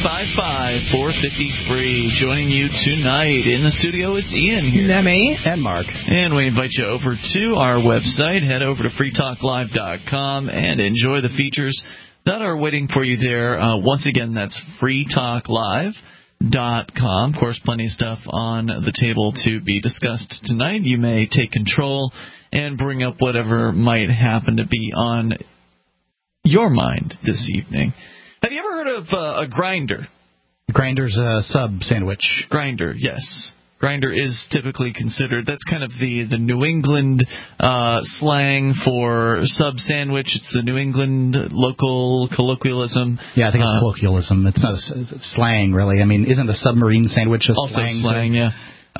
855-450-FREE. Joining you tonight in the studio, it's Ian here. Lemmy. And Mark. And we invite you over to our website. Head over to freetalklive.com and enjoy the features that are waiting for you there. Once again, that's freetalklive.com. Of course, plenty of stuff on the table to be discussed tonight. You may take control and bring up whatever might happen to be on your mind this evening. Have you ever heard of a grinder? Grinder's a sub sandwich. Grinder, yes. Grinder is typically considered, that's kind of the New England slang for sub sandwich. It's the New England local colloquialism. Yeah, I think it's colloquialism. It's not it's slang, really. I mean, isn't a submarine sandwich a also slang? Also slang, yeah.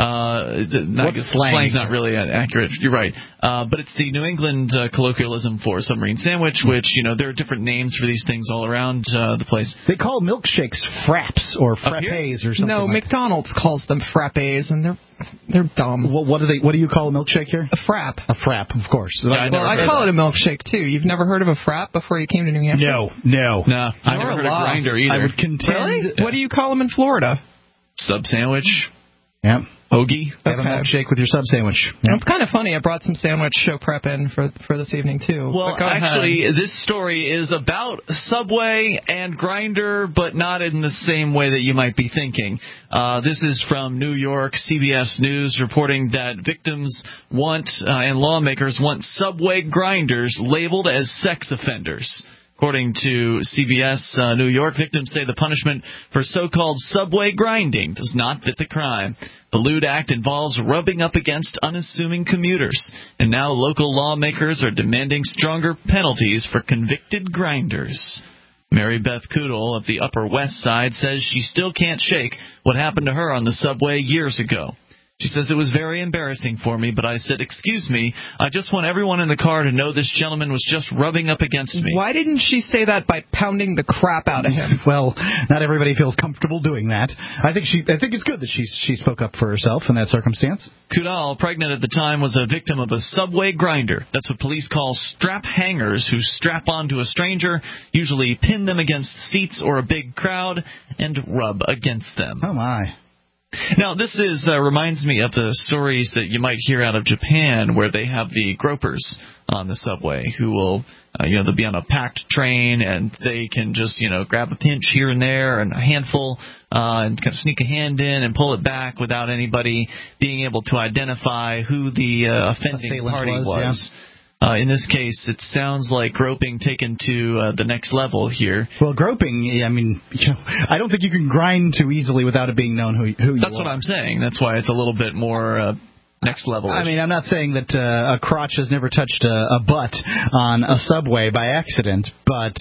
Slang's not really accurate. You're right. But it's the New England colloquialism for submarine sandwich, which, there are different names for these things all around the place. They call milkshakes fraps or frappes or something. No, McDonald's calls them frappes, and they're dumb. What do you call a milkshake here? A frap. A frap, of course. Yeah, I call it a milkshake, too. You've never heard of a frap before you came to New Hampshire? No. I never heard of grinder either. I would contend. Really? What do you call them in Florida? Sub sandwich. Yeah. Hoagie. Have a milkshake with your sub sandwich. Yeah. It's kind of funny. I brought some sandwich show prep in for this evening, too. Well, actually, this story is about Subway and Grindr, but not in the same way that you might be thinking. This is from New York. CBS News reporting that victims want and lawmakers want Subway grinders labeled as sex offenders. According to CBS New York, victims say the punishment for so-called subway grinding does not fit the crime. The lewd act involves rubbing up against unassuming commuters, and now local lawmakers are demanding stronger penalties for convicted grinders. Mary Beth Koodle of the Upper West Side says she still can't shake what happened to her on the subway years ago. She says, it was very embarrassing for me, but I said, excuse me, I just want everyone in the car to know this gentleman was just rubbing up against me. Why didn't she say that by pounding the crap out of him? Well, not everybody feels comfortable doing that. I think it's good that she spoke up for herself in that circumstance. Koodal, pregnant at the time, was a victim of a subway grinder. That's what police call strap hangers, who strap onto a stranger, usually pin them against seats or a big crowd, and rub against them. Oh, my. Now, this reminds me of the stories that you might hear out of Japan, where they have the gropers on the subway who will, they'll be on a packed train and they can just, grab a pinch here and there and a handful and kind of sneak a hand in and pull it back without anybody being able to identify who the offending party was. Yeah. In this case, it sounds like groping taken to the next level here. Well, groping, I mean, I don't think you can grind too easily without it being known who you are. That's what I'm saying. That's why it's a little bit more next level. I mean, I'm not saying that a crotch has never touched a butt on a subway by accident, but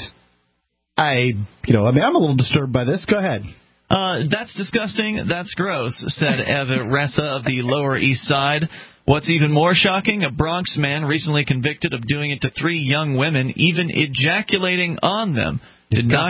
I'm a little disturbed by this. Go ahead. That's disgusting. That's gross, said Eva Ressa of the Lower East Side. What's even more shocking, a Bronx man recently convicted of doing it to 3 young women, even ejaculating on them. Did not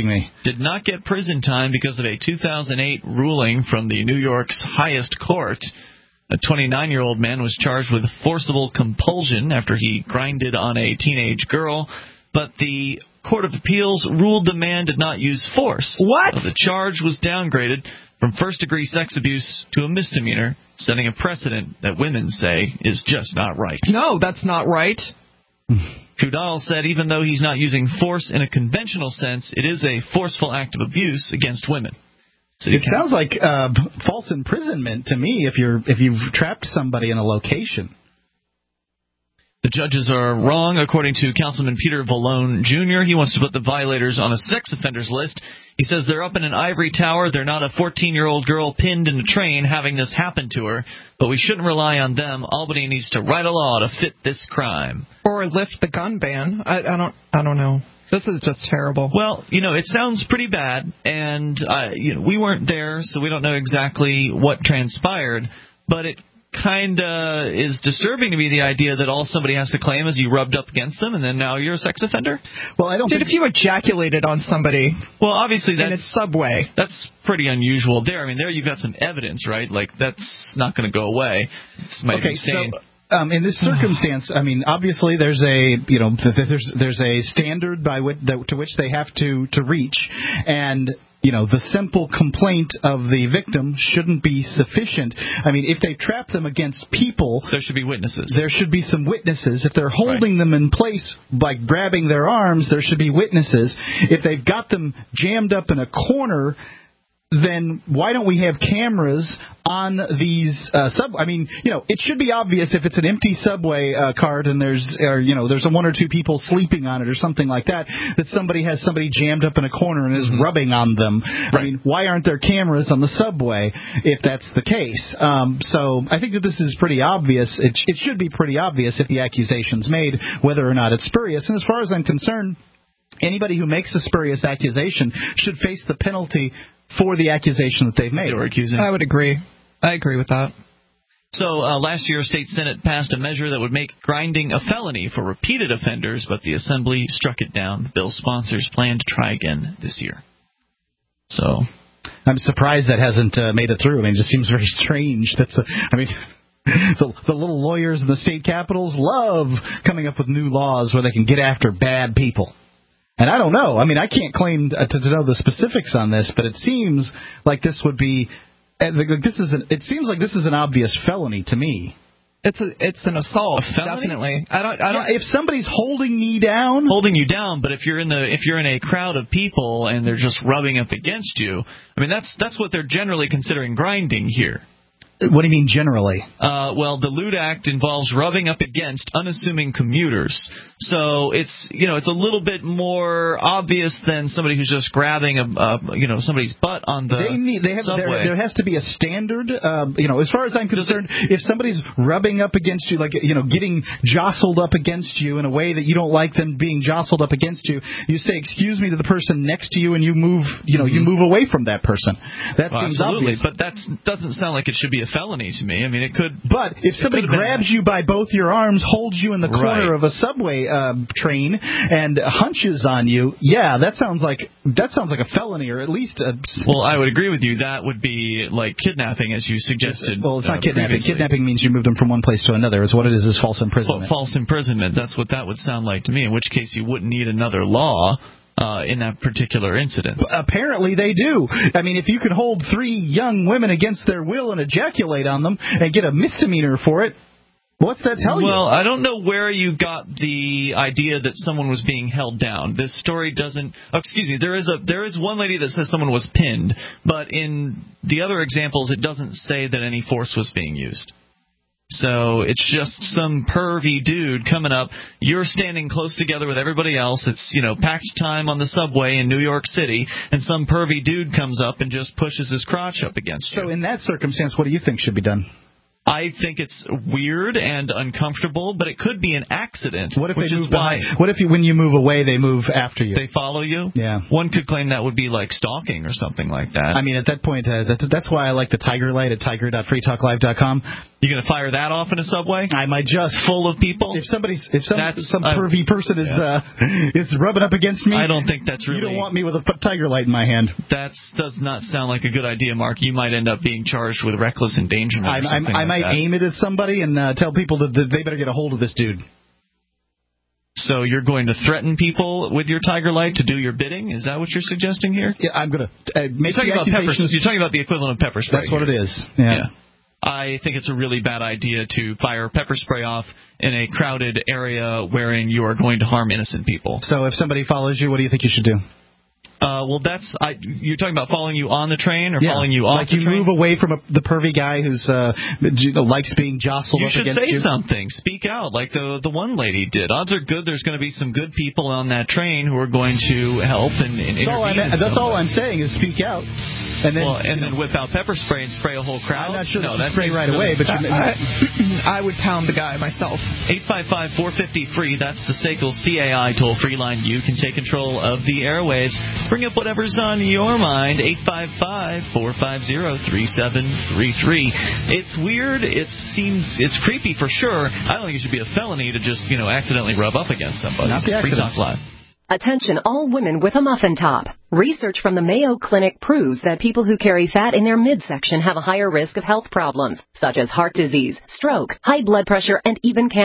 get prison time because of a 2008 ruling from the New York's highest court. A 29-year-old man was charged with forcible compulsion after he grinded on a teenage girl, but the Court of Appeals ruled the man did not use force. What? So the charge was downgraded from first-degree sex abuse to a misdemeanor, setting a precedent that women say is just not right. No, that's not right. Koodal said even though he's not using force in a conventional sense, it is a forceful act of abuse against women. It sounds like false imprisonment to me if you've trapped somebody in a location. The judges are wrong, according to Councilman Peter Vallone, Jr. He wants to put the violators on a sex offenders list. He says they're up in an ivory tower. They're not a 14-year-old girl pinned in a train having this happen to her. But we shouldn't rely on them. Albany needs to write a law to fit this crime. Or lift the gun ban. I don't know. This is just terrible. Well, it sounds pretty bad, and we weren't there, so we don't know exactly what transpired. But it kind of is disturbing to me, the idea that all somebody has to claim is you rubbed up against them and then now you're a sex offender. Well, I don't if you ejaculated on somebody, well, obviously in a subway, that's pretty unusual there. I mean, there you've got some evidence, right? Like, that's not going to go away. It's might be insane. So in this circumstance, I mean, obviously there's a there's a standard to which they have to reach, and the simple complaint of the victim shouldn't be sufficient. I mean, if they trap them against people, there should be witnesses. There should be some witnesses. If they're holding them in place by grabbing their arms, there should be witnesses. If they've got them jammed up in a corner, then why don't we have cameras on these I mean, it should be obvious if it's an empty subway cart and there's one or two people sleeping on it or something like that somebody has somebody jammed up in a corner and is rubbing on them. Right. I mean, why aren't there cameras on the subway if that's the case? So I think that this is pretty obvious. It should be pretty obvious if the accusation's made, whether or not it's spurious. And as far as I'm concerned, anybody who makes a spurious accusation should face the penalty for the accusation that they've made. They were accusing. I would agree. I agree with that. So last year, State Senate passed a measure that would make grinding a felony for repeated offenders, but the Assembly struck it down. The bill's sponsors plan to try again this year. So I'm surprised that hasn't made it through. I mean, it just seems very strange. The little lawyers in the state capitals love coming up with new laws where they can get after bad people. And I don't know. I mean, I can't claim to know the specifics on this, but it seems like this would be. It seems like this is an obvious felony to me. It's an assault, definitely. I don't. If somebody's holding you down, but if you're in a crowd of people and they're just rubbing up against you, I mean that's what they're generally considering grinding here. What do you mean generally? Well, the Lewd Act involves rubbing up against unassuming commuters. So it's a little bit more obvious than somebody who's just grabbing somebody's butt on the subway. There has to be a standard. As far as I'm concerned, if somebody's rubbing up against you, getting jostled up against you in a way that you don't like them being jostled up against you, you say "excuse me" to the person next to you, and you move. You move away from that person. That seems obvious. But that doesn't sound like it should be a felony to me. I mean, it could. But if somebody grabs you by both your arms, holds you in the corner of a subway train, and hunches on you, that sounds like a felony, or at least. Well, I would agree with you. That would be like kidnapping, as you suggested. Well, it's not kidnapping. Previously. Kidnapping means you move them from one place to another. It's what it is false imprisonment. False imprisonment. That's what that would sound like to me. In which case, you wouldn't need another law. In that particular incident. Apparently they do. I mean, if you can hold 3 young women against their will and ejaculate on them and get a misdemeanor for it, what's that tell you? Well, I don't know where you got the idea that someone was being held down. This story doesn't. Oh, excuse me. There is one lady that says someone was pinned, but in the other examples, it doesn't say that any force was being used. So it's just some pervy dude coming up. You're standing close together with everybody else. It's, packed time on the subway in New York City, and some pervy dude comes up and just pushes his crotch up against you. So in that circumstance, what do you think should be done? I think it's weird and uncomfortable, but it could be an accident. What if when you move away, they move after you? They follow you? Yeah. One could claim that would be like stalking or something like that. I mean, at that point, that's why I like the Tiger Light at tiger.freetalklive.com. You going to fire that off in a subway? I might just. Full of people? If some pervy person is rubbing up against me, I don't think that's really. You don't want me with a Tiger Light in my hand. That does not sound like a good idea, Mark. You might end up being charged with reckless endangerment. I might aim it at somebody and tell people that they better get a hold of this dude. So you're going to threaten people with your Tiger Light to do your bidding? Is that what you're suggesting here? Yeah, I'm going to You're talking about the equivalent of pepper spray. That's what it is. Yeah. I think it's a really bad idea to fire pepper spray off in a crowded area wherein you are going to harm innocent people. So if somebody follows you, what do you think you should do? Well, you're talking about following you on the train or following you off the train? Like you move away from the pervy guy who's likes being jostled up against you. You should say something. Speak out like the one lady did. Odds are good there's going to be some good people on that train who are going to help and intervene. That's all I'm saying is speak out. And then whip out pepper spray and spray a whole crowd. I'm not sure that's spray right away, but I would pound the guy myself. 855-450-FREE. That's the SACL CAI toll-free line. You can take control of the airwaves. Bring up whatever's on your mind. 855-450-3733. It's weird. It's creepy for sure. I don't think it should be a felony to just accidentally rub up against somebody. Not the accidents. Free Talk Live. Attention all women with a muffin top. Research from the Mayo Clinic proves that people who carry fat in their midsection have a higher risk of health problems, such as heart disease, stroke, high blood pressure, and even cancer.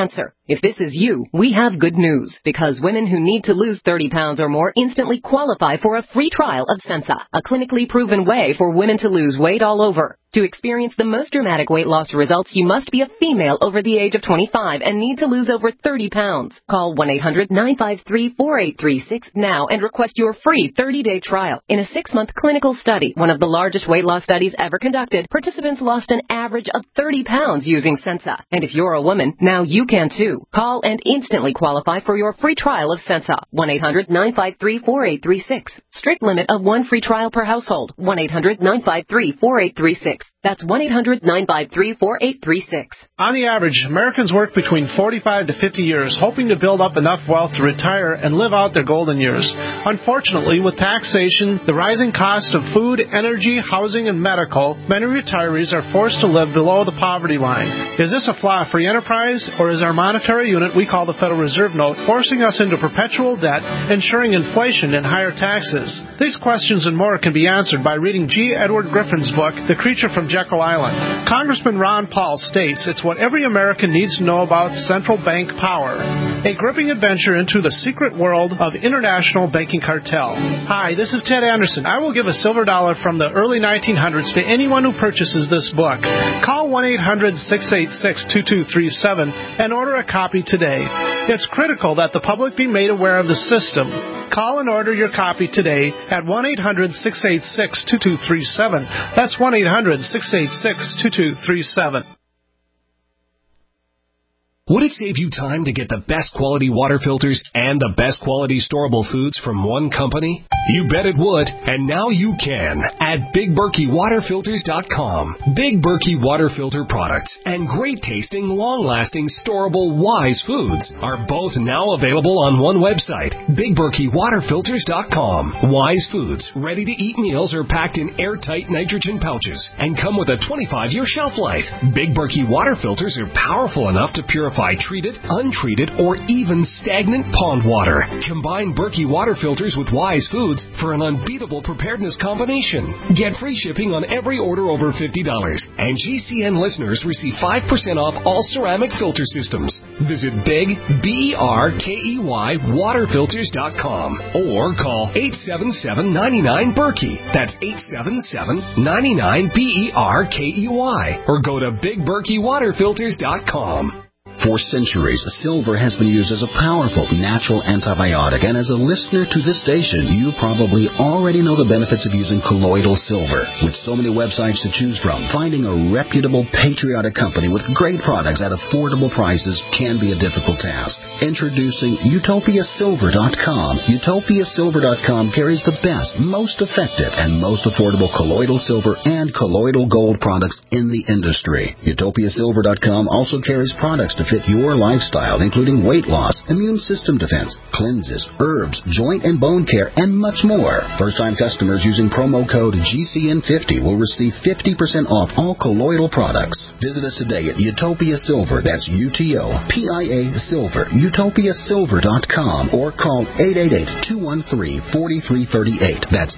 If this is you, we have good news, because women who need to lose 30 pounds or more instantly qualify for a free trial of Sensa, a clinically proven way for women to lose weight all over. To experience the most dramatic weight loss results, you must be a female over the age of 25 and need to lose over 30 pounds. Call 1-800-953-4836 now and request your free 30-day trial. In a 6-month clinical study, one of the largest weight loss studies ever conducted, participants lost an average of 30 pounds using Sensa. And if you're a woman, now you can too. Call and instantly qualify for your free trial of Sensa. 1-800-953-4836. Strict limit of 1 free trial per household. 1-800-953-4836. That's 1-800-953-4836. On the average, Americans work between 45 to 50 years, hoping to build up enough wealth to retire and live out their golden years. Unfortunately, with taxation, the rising cost of food, energy, housing, and medical, many retirees are forced to live below the poverty line. Is this a flaw of free enterprise, or is our monetary unit we call the Federal Reserve Note forcing us into perpetual debt, ensuring inflation and higher taxes? These questions and more can be answered by reading G. Edward Griffin's book, The Creature from Jekyll Island. Congressman Ron Paul states it's what every American needs to know about central bank power. A gripping adventure into the secret world of international banking cartel. Hi, this is Ted Anderson. I will give a silver dollar from the early 1900s to anyone who purchases this book. Call 1-800-686-2237 and order a copy today. It's critical that the public be made aware of the system. Call and order your copy today at 1-800-686-2237. That's 1-800-686-2237. Would it save you time to get the best quality water filters and the best quality storable foods from one company? You bet it would, and now you can at BigBerkeyWaterFilters.com. Big Berkey Water Filter products and great tasting, long-lasting, storable Wise foods are both now available on one website, BigBerkeyWaterFilters.com. Wise foods, ready-to-eat meals are packed in airtight nitrogen pouches and come with a 25-year shelf life. Big Berkey Water Filters are powerful enough to purify treated, untreated, or even stagnant pond water. Combine Berkey water filters with Wise foods for an unbeatable preparedness combination. Get free shipping on every order over $50. And GCN listeners receive 5% off all ceramic filter systems. Visit Big, BERKEY, waterfilters.com or call 877-99-BERKEY. That's 877-99-BERKEY. Or go to BigBerkeyWaterFilters.com. For centuries, silver has been used as a powerful natural antibiotic, and as a listener to this station, you probably already know the benefits of using colloidal silver. With so many websites to choose from, finding a reputable, patriotic company with great products at affordable prices can be a difficult task. Introducing UtopiaSilver.com. UtopiaSilver.com carries the best, most effective, and most affordable colloidal silver and colloidal gold products in the industry. UtopiaSilver.com also carries products to fit your lifestyle, including weight loss, immune system defense, cleanses, herbs, joint and bone care, and much more. First-time customers using promo code GCN50 will receive 50% off all colloidal products. Visit us today at Utopia Silver, that's UTOPIA Silver, UtopiaSilver.com, or call 888-213-4338. That's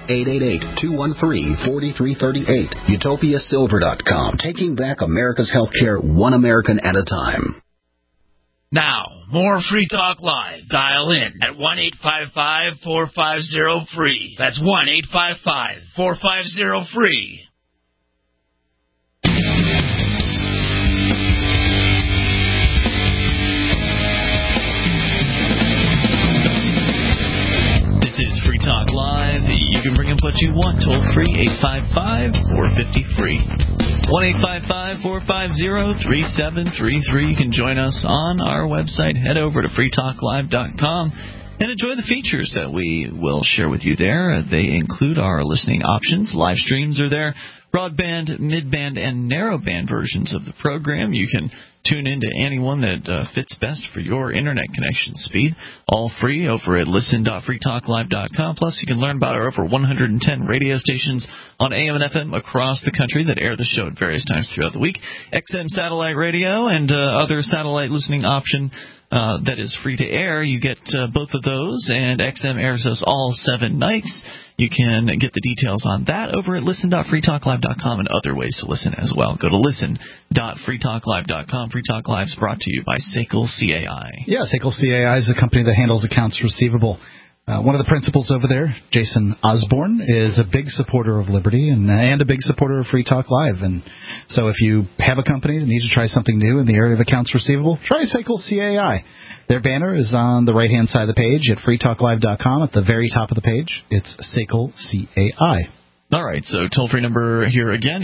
888-213-4338. UtopiaSilver.com, taking back America's healthcare one American at a time. Now, more Free Talk Live. Dial in at 1-855-450-FREE. That's 1-855-450-FREE. This is Free Talk Live. You can bring up what you want. Toll free, 855-450-FREE. 1-855-450-3733. You can join us on our website. Head over to freetalklive.com and enjoy the features that we will share with you there. They include our listening options. Live streams are there. Broadband, midband, and narrowband versions of the program. You can tune in to any one that fits best for your internet connection speed. All free over at listen.freetalklive.com. Plus, you can learn about our over 110 radio stations on AM and FM across the country that air the show at various times throughout the week. XM satellite radio and other satellite listening option that is free to air. You get both of those, and XM airs us all 7 nights. You can get the details on that over at listen.freetalklive.com and other ways to listen as well. Go to listen.freetalklive.com. Free Talk Live is brought to you by SACL CAI. Yeah, SACL CAI is the company that handles accounts receivable. One of the principals over there, Jason Osborne, is a big supporter of Liberty and a big supporter of Free Talk Live. And so if you have a company that needs to try something new in the area of accounts receivable, try SACL CAI. Their banner is on the right-hand side of the page at freetalklive.com. At the very top of the page, it's SACL CAI. All right, so toll-free number here again,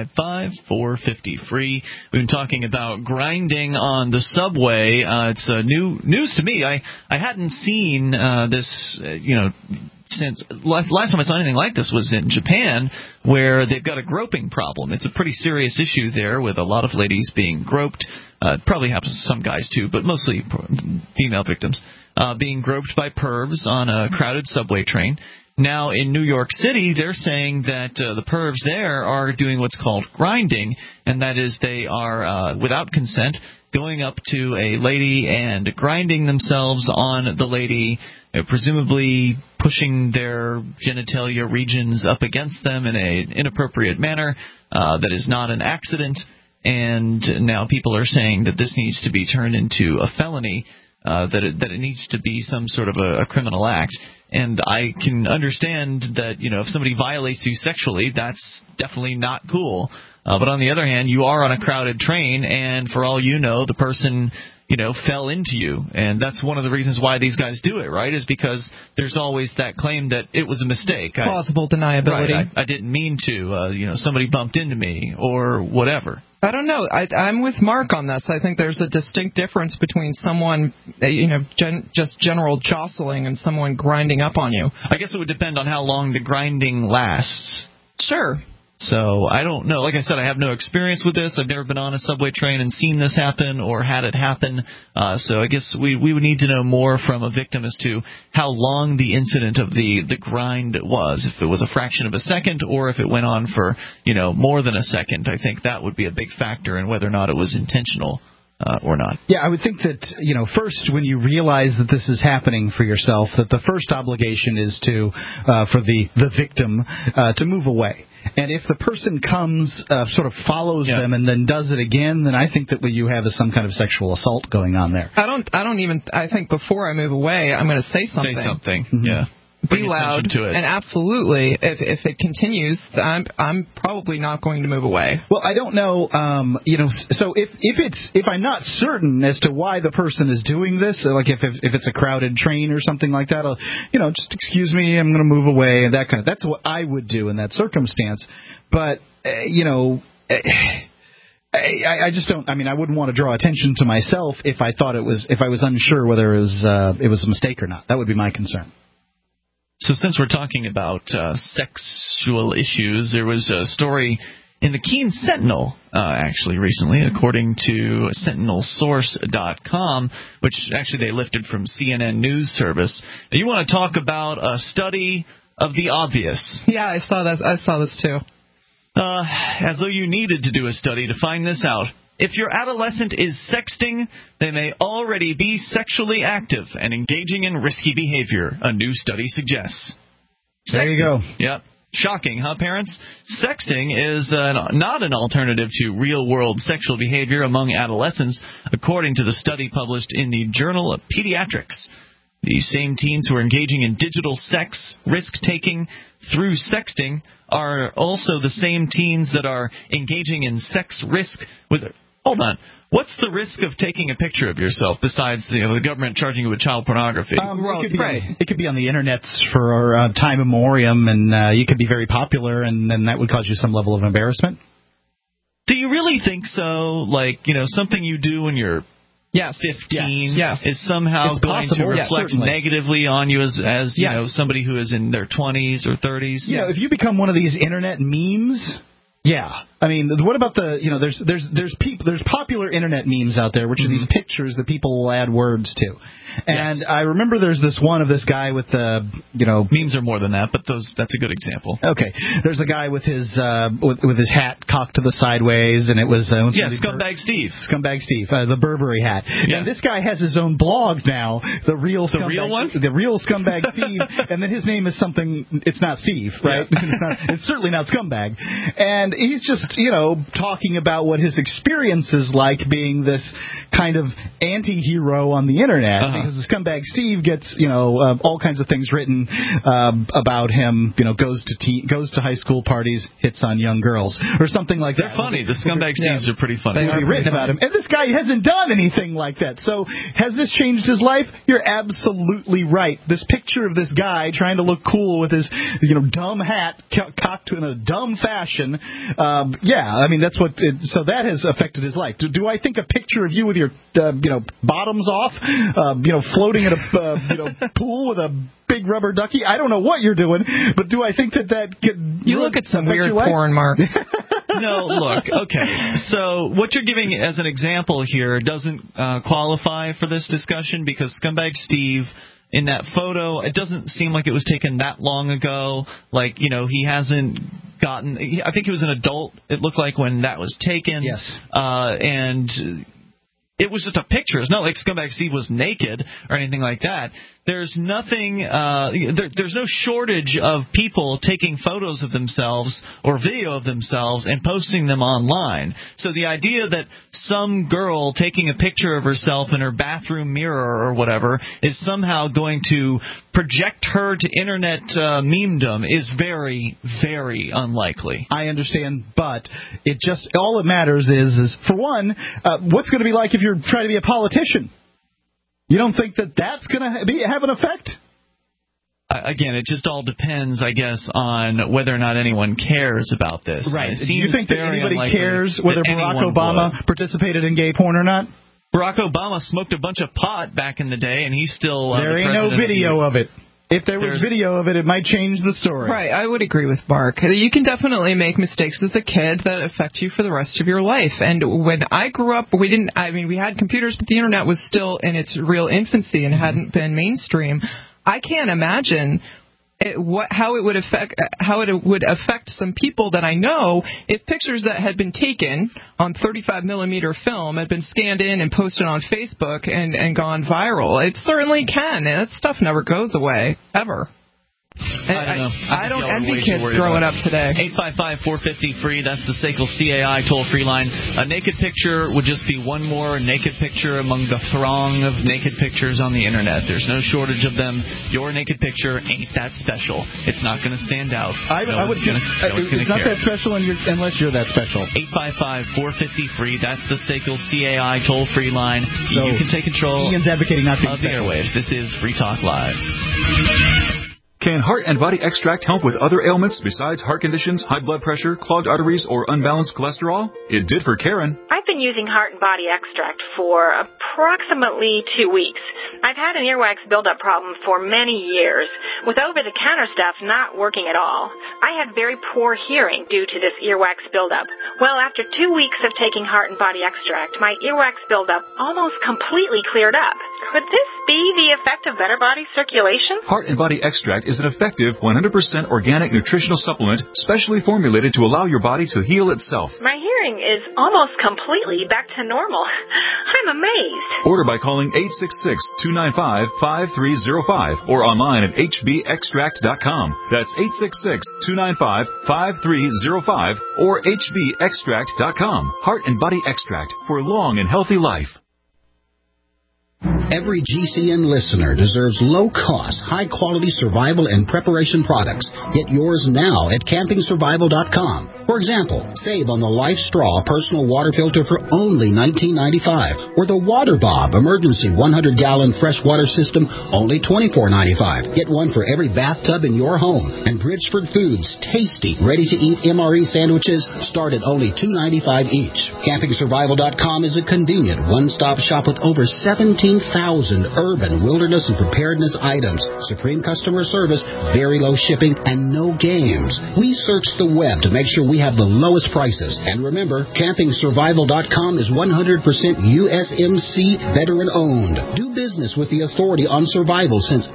855-450-FREE. We've been talking about grinding on the subway. It's new news to me. I hadn't seen this, since last time I saw anything like this was in Japan, where they've got a groping problem. It's a pretty serious issue there with a lot of ladies being groped. It probably happens to some guys too, but mostly female victims, being groped by pervs on a crowded subway train. Now, in New York City, they're saying that the pervs there are doing what's called grinding, and that is they are, without consent, going up to a lady and grinding themselves on the lady, presumably pushing their genitalia regions up against them in an inappropriate manner that is not an accident. And now people are saying that this needs to be turned into a felony, that it needs to be some sort of a criminal act. And I can understand that, if somebody violates you sexually, that's definitely not cool. But on the other hand, you are on a crowded train, and for all you know, the person, fell into you. And that's one of the reasons why these guys do it, right, is because there's always that claim that it was a mistake. Plausible deniability. Right, I didn't mean to. Somebody bumped into me or whatever. I don't know. I'm with Mark on this. I think there's a distinct difference between someone, just general jostling and someone grinding up on you. I guess it would depend on how long the grinding lasts. Sure. So I don't know. Like I said, I have no experience with this. I've never been on a subway train and seen this happen or had it happen. So I guess we would need to know more from a victim as to how long the incident of the grind was. If it was a fraction of a second or if it went on for, more than a second. I think that would be a big factor in whether or not it was intentional. Or not. Yeah, I would think that, first when you realize that this is happening for yourself, that the first obligation is to, for the victim, to move away. And if the person comes, sort of follows them and then does it again, then I think that what you have is some kind of sexual assault going on there. I think before I move away, I'm going to say something. Say something, yeah. Be loud, and absolutely, if it continues, I'm probably not going to move away. Well, I don't know, so if I'm not certain as to why the person is doing this, like if it's a crowded train or something like that, I'll, just excuse me, I'm going to move away, and that's what I would do in that circumstance. But, I just don't. I mean, I wouldn't want to draw attention to myself if I was unsure whether it was a mistake or not. That would be my concern. So since we're talking about sexual issues, there was a story in the Keene Sentinel, actually, recently, according to SentinelSource.com, which actually they lifted from CNN News Service. You want to talk about a study of the obvious. Yeah, I saw this too. As though you needed to do a study to find this out. If your adolescent is sexting, they may already be sexually active and engaging in risky behavior, a new study suggests. There you go. Yep. Shocking, huh, parents? Sexting is not an alternative to real-world sexual behavior among adolescents, according to the study published in the Journal of Pediatrics. These same teens who are engaging in digital sex risk-taking through sexting are also the same teens that are engaging in sex risk with... Hold on. What's the risk of taking a picture of yourself besides the government charging you with child pornography? It could be on the internet for time immemorial, and you could be very popular, and then that would cause you some level of embarrassment. Do you really think so? Like, something you do when you're 15 is somehow going to reflect negatively on you as somebody who is in their 20s or 30s? If you become one of these internet memes... Yeah, I mean, what about there's popular internet memes out there, which are these pictures that people will add words to. And I remember there's this one of this guy with the, memes are more than that, but that's a good example. Okay, there's a guy with his hat cocked to the sideways, and it was Scumbag Steve. Scumbag Steve, the Burberry hat. Yeah. And this guy has his own blog now, the real Scumbag Steve, and then his name is something. It's not Steve, right? Yeah. It's certainly not Scumbag, and he's just talking about what his experience is like being this kind of anti-hero on the internet. Because the Scumbag Steve gets, all kinds of things written about him, goes to high school parties, hits on young girls, or something like that. They're funny. The Scumbag Steves are pretty funny. They are written about him. And this guy hasn't done anything like that. So has this changed his life? You're absolutely right. This picture of this guy trying to look cool with his, dumb hat cocked in a dumb fashion, I mean, that's what. So that has affected his life. Do I think a picture of you with your, bottoms off, floating in a pool with a big rubber ducky? I don't know what you're doing, but do I think that you look at some weird porn, Mark? No, look, okay. So what you're giving as an example here doesn't qualify for this discussion because Scumbag Steve, in that photo, it doesn't seem like it was taken that long ago. Like, he hasn't gotten... I think he was an adult, it looked like, when that was taken. Yes. And it was just a picture. It's not like Scumbag Steve was naked or anything like that. There's nothing. There's no shortage of people taking photos of themselves or video of themselves and posting them online. So the idea that some girl taking a picture of herself in her bathroom mirror or whatever is somehow going to project her to internet memedom is very, very unlikely. I understand, but all it matters is for one, what's going to be like if you're trying to be a politician? You don't think that's going to have an effect? Again, it just all depends, I guess, on whether or not anyone cares about this. Right. Do you think that anybody cares whether Barack Obama participated in gay porn or not? Barack Obama smoked a bunch of pot back in the day, and he's still there ain't no video of it. If there was video of it, it might change the story. Right, I would agree with Mark. You can definitely make mistakes as a kid that affect you for the rest of your life. And when I grew up, we had computers, but the internet was still in its real infancy and hadn't been mainstream. I can't imagine how it would affect some people that I know if pictures that had been taken on 35mm film had been scanned in and posted on Facebook and gone viral. It certainly can. That stuff never goes away, ever. I don't envy kids growing up today. 855-450-FREE, that's the SACL CAI toll-free line. A naked picture would just be one more naked picture among the throng of naked pictures on the internet. There's no shortage of them. Your naked picture ain't that special. It's not going to stand out. It's not that special unless you're that special. 855-450-FREE, that's the SACL CAI toll-free line. So you can take control Ian's advocating not of the airwaves. This is Free Talk Live. Can Heart and Body Extract help with other ailments besides heart conditions, high blood pressure, clogged arteries, or unbalanced cholesterol? It did for Karen. I've been using Heart and Body Extract for approximately 2 weeks. I've had an earwax buildup problem for many years, with over-the-counter stuff not working at all. I had very poor hearing due to this earwax buildup. Well, after 2 weeks of taking Heart and Body Extract, my earwax buildup almost completely cleared up. Could this be the effect of better body circulation? Heart and Body Extract is an effective 100% organic nutritional supplement specially formulated to allow your body to heal itself. My hearing is almost completely back to normal. I'm amazed. Order by calling 866-295-5305 or online at hbextract.com. That's 866-295-5305 or hbextract.com. Heart and Body Extract for a long and healthy life. Every GCN listener deserves low-cost, high-quality survival and preparation products. Get yours now at campingsurvival.com. For example, save on the Life Straw personal water filter for only $19.95, or the Water Bob emergency 100-gallon freshwater system, only $24.95. Get one for every bathtub in your home. And Bridgeford Foods tasty, ready-to-eat MRE sandwiches start at only $2.95 each. Campingsurvival.com is a convenient one-stop shop with over 17,000 urban, wilderness, and preparedness items. Supreme customer service, very low shipping, and no games. We searched the web to make sure we we have the lowest prices. And remember, CampingSurvival.com is 100% USMC veteran-owned. Do business with the authority on survival since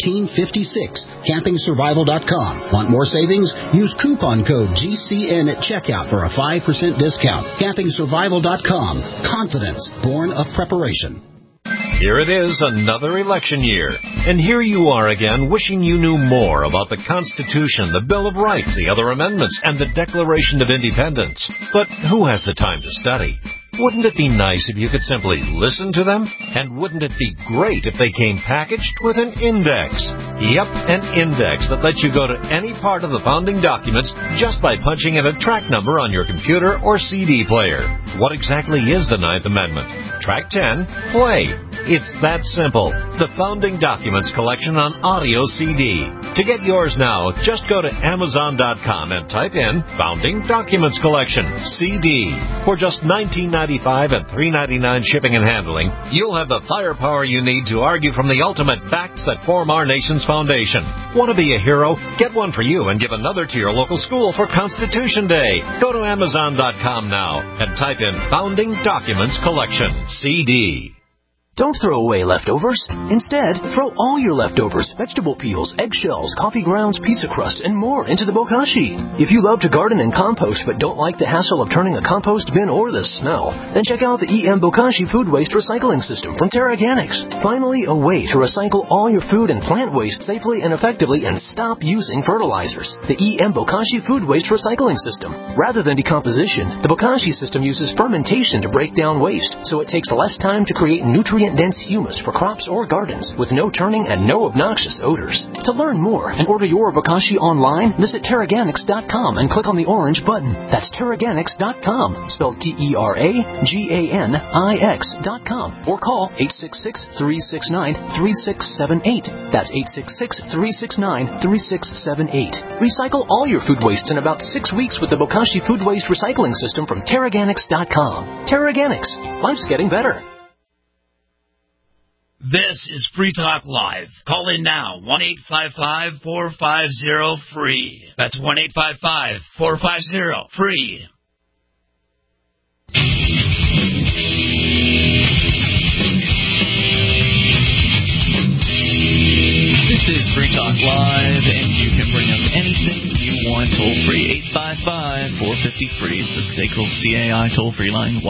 1956. CampingSurvival.com. Want more savings? Use coupon code GCN at checkout for a 5% discount. CampingSurvival.com. Confidence born of preparation. Here it is, another election year. And here you are again, wishing you knew more about the Constitution, the Bill of Rights, the other amendments, and the Declaration of Independence. But who has the time to study? Wouldn't it be nice if you could simply listen to them? And wouldn't it be great if they came packaged with an index? Yep, an index that lets you go to any part of the founding documents just by punching in a track number on your computer or CD player. What exactly is the Ninth Amendment? Track 10, play. It's that simple. The Founding Documents Collection on audio CD. To get yours now, just go to Amazon.com and type in Founding Documents Collection, CD. For just $19.95 and $3.99 shipping and handling, you'll have the firepower you need to argue from the ultimate facts that form our nation's foundation. Want to be a hero? Get one for you and give another to your local school for Constitution Day. Go to Amazon.com now and type in Founding Documents Collection, CD. Don't throw away leftovers. Instead, throw all your leftovers, vegetable peels, eggshells, coffee grounds, pizza crusts, and more into the bokashi. If you love to garden and compost but don't like the hassle of turning a compost bin or the smell, then check out the EM Bokashi Food Waste Recycling System from TerraGanix. Finally, a way to recycle all your food and plant waste safely and effectively and stop using fertilizers. The EM Bokashi Food Waste Recycling System. Rather than decomposition, the Bokashi system uses fermentation to break down waste, so it takes less time to create nutrient-dense humus for crops or gardens with no turning and no obnoxious odors. To learn more and order your bokashi online, visit TerraGanix.com and click on the orange button. That's TerraGanix.com, spelled TerraGanix.com, or call 866-369-3678. That's 866-369-3678. Recycle all your food wastes in about 6 weeks with the Bokashi Food Waste Recycling System from TerraGanix.com. TerraGanix. Life's getting better. This is Free Talk Live. Call in now, 1-855-450-FREE. That's 1-855-450-FREE. This is Free Talk Live, and you can bring up anything you want toll-free. 855-450-FREE. The SACL CAI toll-free line,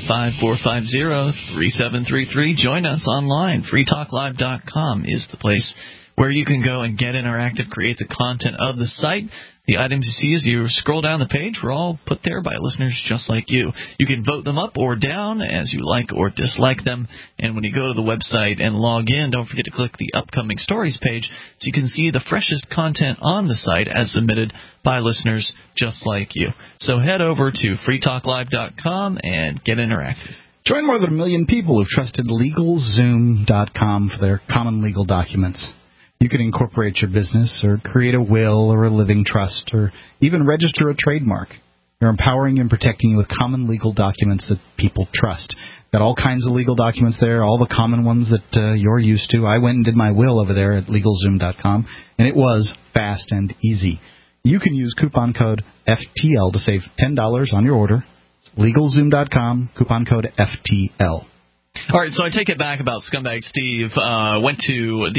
1-855-450-3733. Join us online. freetalklive.com is the place where you can go and get interactive, create the content of the site. The items you see as you scroll down the page were all put there by listeners just like you. You can vote them up or down as you like or dislike them. And when you go to the website and log in, don't forget to click the upcoming stories page so you can see the freshest content on the site as submitted by listeners just like you. So head over to freetalklive.com and get interactive. Join more than 1 million people who've trusted LegalZoom.com for their common legal documents. You can incorporate your business or create a will or a living trust or even register a trademark. They're empowering and protecting you with common legal documents that people trust. Got all kinds of legal documents there, all the common ones that you're used to. I went and did my will over there at LegalZoom.com, and it was fast and easy. You can use coupon code FTL to save $10 on your order. It's LegalZoom.com, coupon code FTL. All right, so I take it back about Scumbag Steve. Went to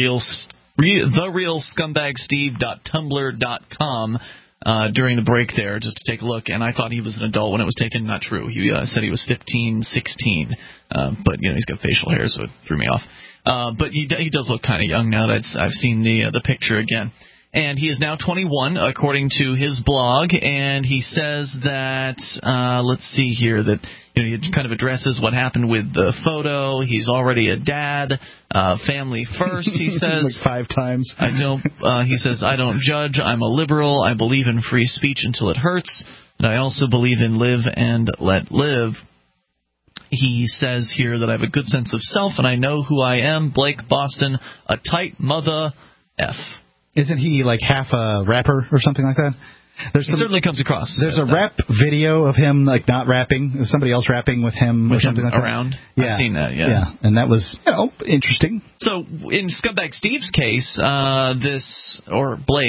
therealscumbagsteve.tumblr.com during the break there just to take a look, and I thought he was an adult when it was taken. Not true. He said he was 15, 16, but he's got facial hair, so it threw me off. But he does look kind of young now that I've seen the picture again. And he is now 21, according to his blog, and he says that, let's see here, that he kind of addresses what happened with the photo. He's already a dad, family first, he says. Like 5 times. He says, I don't judge, I'm a liberal, I believe in free speech until it hurts, and I also believe in live and let live. He says here that I have a good sense of self, and I know who I am, Blake Boston, a tight mother F. Isn't he like half a rapper or something like that? He certainly comes across. There's a rap video of him like not rapping, somebody else rapping with him or something like around. that. Yeah. I've seen that, yeah. And that was, interesting. So in Scumbag Steve's case, Blake,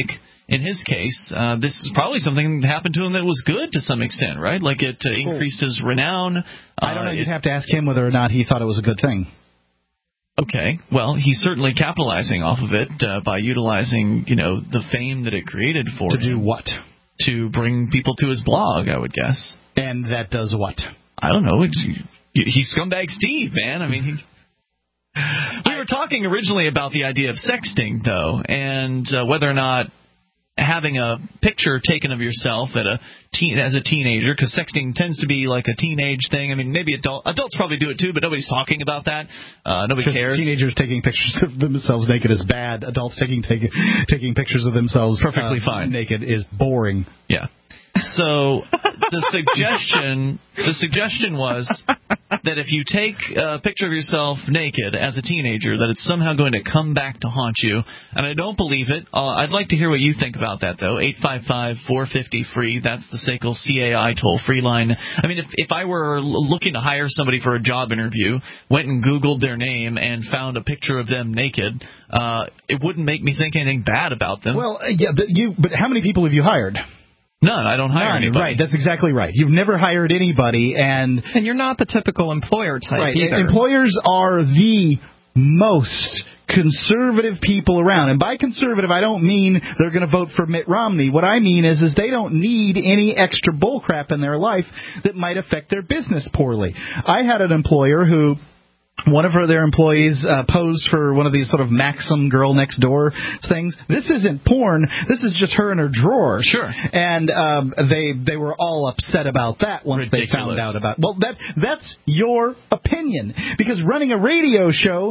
in his case, this is probably something that happened to him that was good to some extent, right? Like it increased his renown. I don't know. You'd have to ask him whether or not he thought it was a good thing. Okay, well, he's certainly capitalizing off of it by utilizing, the fame that it created for him. To do what? To bring people to his blog, I would guess. And that does what? I don't know. He's Scumbag Steve, man. I mean, we were talking originally about the idea of sexting, though, and whether or not having a picture taken of yourself as a teenager, because sexting tends to be like a teenage thing. I mean, maybe adults probably do it too, but nobody's talking about that. Nobody cares. Teenagers taking pictures of themselves naked is bad. Adults taking pictures of themselves perfectly fine naked is boring. Yeah. So the suggestion was that if you take a picture of yourself naked as a teenager, that it's somehow going to come back to haunt you. And I don't believe it. I'd like to hear what you think about that, though. 855-450-FREE. That's the SACL CAI toll-free line. I mean, if I were looking to hire somebody for a job interview, went and Googled their name and found a picture of them naked, it wouldn't make me think anything bad about them. Well, yeah, but how many people have you hired? None. I don't hire anybody. Right, that's exactly right. You've never hired anybody, and you're not the typical employer type either. Employers are the most conservative people around. And by conservative, I don't mean they're going to vote for Mitt Romney. What I mean is they don't need any extra bullcrap in their life that might affect their business poorly. I had an employer who... one of their employees posed for one of these sort of Maxim Girl Next Door things. This isn't porn. This is just her in her drawer. Sure. And they were all upset about that once they found out about it. Well, that's your opinion. Because running a radio show,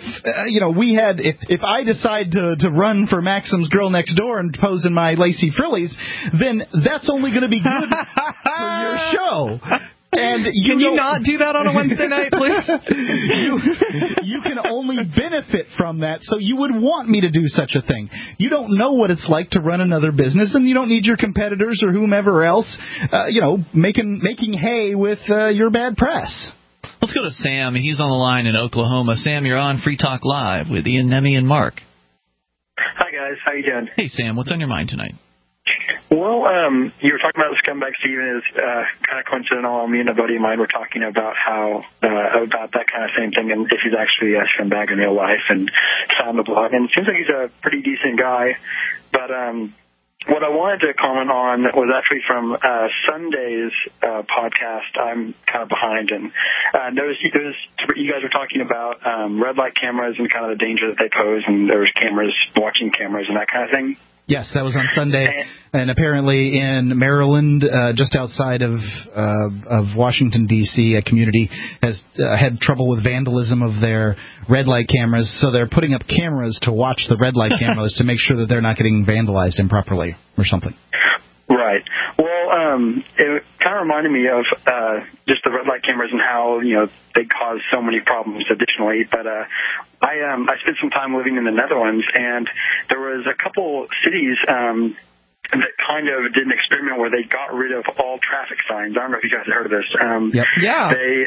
if I decide to run for Maxim's Girl Next Door and pose in my lacy frillies, then that's only going to be good for your show. And can you not do that on a Wednesday night, please? You can only benefit from that, so you would want me to do such a thing. You don't know what it's like to run another business, and you don't need your competitors or whomever else, making hay with your bad press. Let's go to Sam. He's on the line in Oklahoma. Sam, you're on Free Talk Live with Ian, Nemi, and Mark. Hi, guys. How you doing? Hey, Sam. What's on your mind tonight? Well, you were talking about the Scumbag Steve, and it's kind of coincidental. Me and a buddy of mine were talking about about that kind of same thing, and if he's actually a scumbag in real life, and found the blog. And it seems like he's a pretty decent guy. But what I wanted to comment on was actually from Sunday's podcast. I'm kind of behind, and noticed you guys were talking about red light cameras and kind of the danger that they pose, and there was cameras, watching cameras, and that kind of thing. Yes, that was on Sunday, and apparently in Maryland, just outside of Washington, D.C., a community has had trouble with vandalism of their red light cameras, so they're putting up cameras to watch the red light cameras to make sure that they're not getting vandalized improperly or something. Right. Well, it kind of reminded me of just the red light cameras and how, they cause so many problems additionally. But I spent some time living in the Netherlands, and there was a couple cities that kind of did an experiment where they got rid of all traffic signs. I don't know if you guys have heard of this. Yep. Yeah.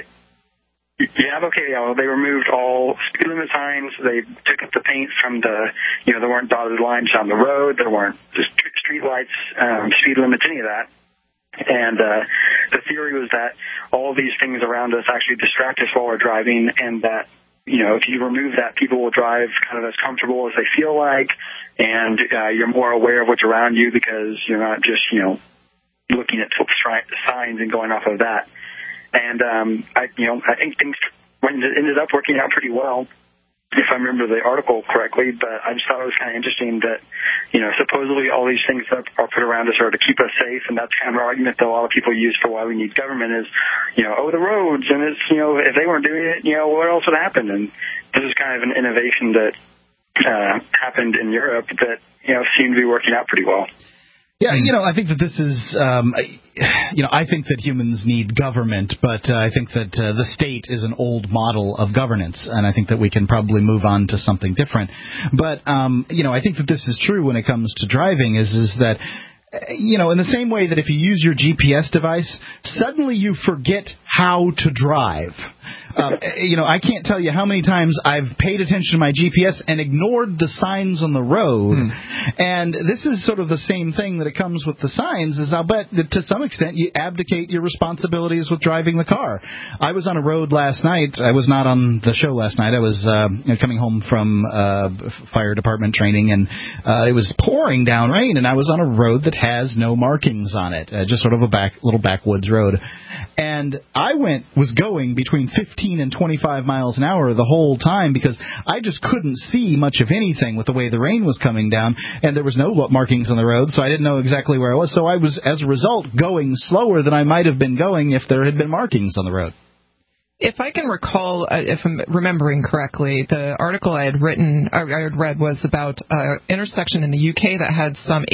They removed all speed limit signs. They took up the paint from there weren't dotted lines on the road. There weren't street lights, speed limits, any of that. And the theory was that all these things around us actually distract us while we're driving, and that, if you remove that, people will drive kind of as comfortable as they feel like, and you're more aware of what's around you because you're not just, looking at signs and going off of that. And I think things ended up working out pretty well, if I remember the article correctly. But I just thought it was kind of interesting that, supposedly all these things that are put around us are to keep us safe, and that's kind of an argument that a lot of people use for why we need government is, the roads, and it's, if they weren't doing it, what else would happen? And this is kind of an innovation that happened in Europe that, seemed to be working out pretty well. Yeah, I think that this is, I think that humans need government, but I think that the state is an old model of governance, and I think that we can probably move on to something different. But, I think that this is true when it comes to driving, is that, in the same way that if you use your GPS device, suddenly you forget how to drive. I can't tell you how many times I've paid attention to my GPS and ignored the signs on the road. And this is sort of the same thing that it comes with the signs, is I'll bet that to some extent you abdicate your responsibilities with driving the car. I was on a road last night. I was not on the show last night. I was coming home from fire department training, and it was pouring down rain, and I was on a road that has no markings on it, just sort of a little backwoods road. And I was going between 15 and 25 miles an hour the whole time because I just couldn't see much of anything with the way the rain was coming down, and there was no markings on the road, so I didn't know exactly where I was. So I was, as a result, going slower than I might have been going if there had been markings on the road. If I can recall, if I'm remembering correctly, the article I had read was about an intersection in the UK that had some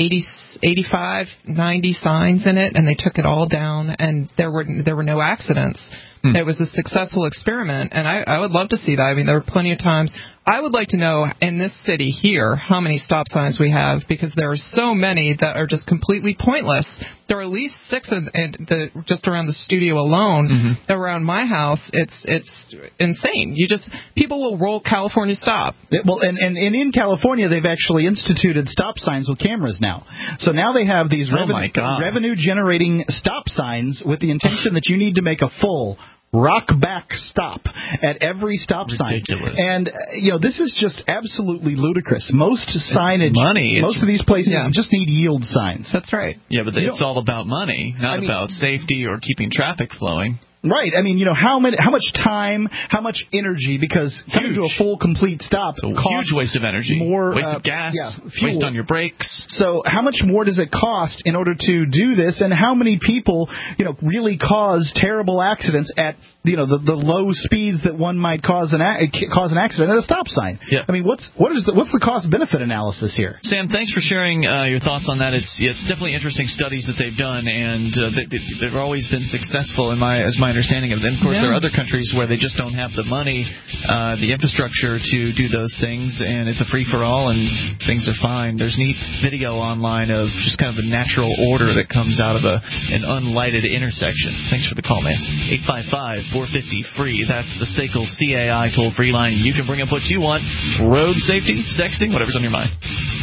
85, 90 signs in it, and they took it all down, and there were no accidents. It was a successful experiment, and I would love to see that. I mean, there were plenty of times. I would like to know in this city here how many stop signs we have, because there are so many that are just completely pointless. There are at least 6 just around the studio alone. Around my house, it's insane. People will roll California stop. And in California, they've actually instituted stop signs with cameras now. So now they have these revenue-generating stop signs with the intention that you need to make a full rock-back stop at every stop sign. And, this is just absolutely ludicrous. Most signage, most of these places just need yield signs. That's right. Yeah, but it's all about money, not about safety or keeping traffic flowing. Right. I mean, how much time, how much energy, because coming to a full, complete stop costs huge waste of energy, waste of gas, waste on your brakes. So how much more does it cost in order to do this, and how many people, really cause terrible accidents at, the low speeds that one might cause an accident at a stop sign? Yeah. I mean, what's the cost-benefit analysis here? Sam, thanks for sharing your thoughts on that. It's definitely interesting studies that they've done, and they've always been successful as my understanding of it. And of course, there are other countries where they just don't have the money, the infrastructure to do those things, and it's a free-for-all, and things are fine. There's neat video online of just kind of the natural order that comes out of an unlighted intersection. Thanks for the call, man. 855-450-FREE. That's the SACL CAI toll-free line. You can bring up what you want. Road safety, sexting, whatever's on your mind.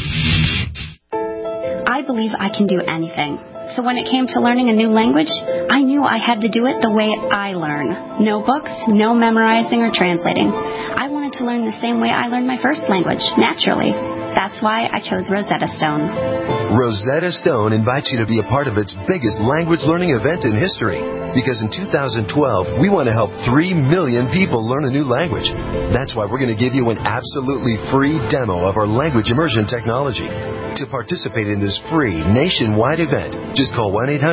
I believe I can do anything. So when it came to learning a new language, I knew I had to do it the way I learn. No books, no memorizing or translating. I wanted to learn the same way I learned my first language, naturally. That's why I chose Rosetta Stone. Rosetta Stone invites you to be a part of its biggest language learning event in history. Because in 2012, we want to help 3 million people learn a new language. That's why we're going to give you an absolutely free demo of our language immersion technology. To participate in this free nationwide event, just call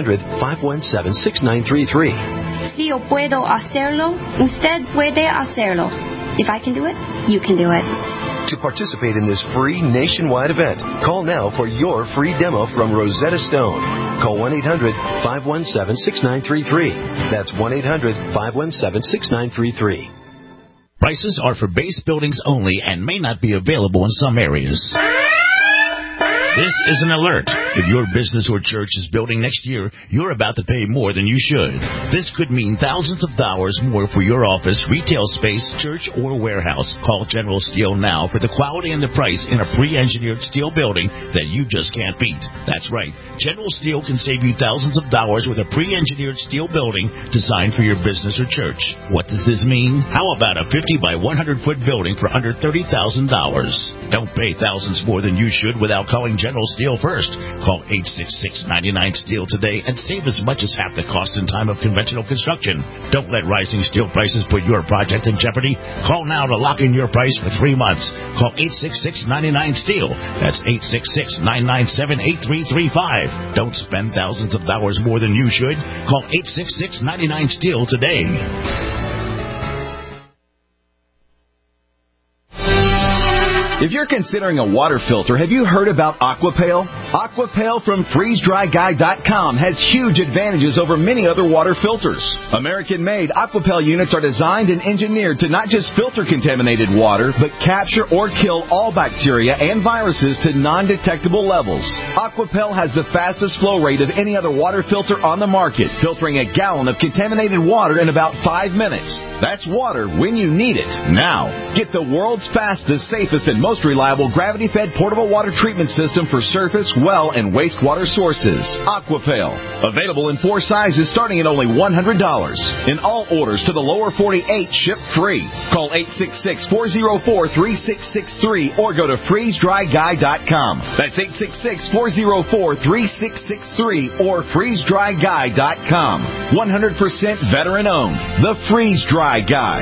1-800-517-6933. Si yo puedo hacerlo, usted puede hacerlo. If I can do it, you can do it. To participate in this free nationwide event, call now for your free demo from Rosetta Stone. Call 1-800-517-6933. That's 1-800-517-6933. Prices are for base buildings only and may not be available in some areas. This is an alert. If your business or church is building next year, you're about to pay more than you should. This could mean thousands of dollars more for your office, retail space, church, or warehouse. Call General Steel now for the quality and the price in a pre-engineered steel building that you just can't beat. That's right. General Steel can save you thousands of dollars with a pre-engineered steel building designed for your business or church. What does this mean? How about a 50 by 100 foot building for under $30,000? Don't pay thousands more than you should without calling General Steel first. Call 866-99-STEEL today and save as much as half the cost in time of conventional construction. Don't let rising steel prices put your project in jeopardy. Call now to lock in your price for 3 months. Call 866-99-STEEL. That's 866-997-8335. Don't spend thousands of dollars more than you should. Call 866-99-STEEL today. If you're considering a water filter, have you heard about Aquapale? Aquapale from FreezeDryGuy.com has huge advantages over many other water filters. American-made Aquapale units are designed and engineered to not just filter contaminated water, but capture or kill all bacteria and viruses to non-detectable levels. Aquapale has the fastest flow rate of any other water filter on the market, filtering a gallon of contaminated water in about 5 minutes. That's water when you need it, now. Get the world's fastest, safest, and most reliable gravity-fed portable water treatment system for surface, well, and wastewater sources. Aquapail. Available in 4 sizes starting at only $100. In all orders to the lower 48, ship free. Call 866-404-3663 or go to freezedryguy.com. That's 866-404-3663 or freezedryguy.com. 100% veteran-owned. The Freeze Dry Guy.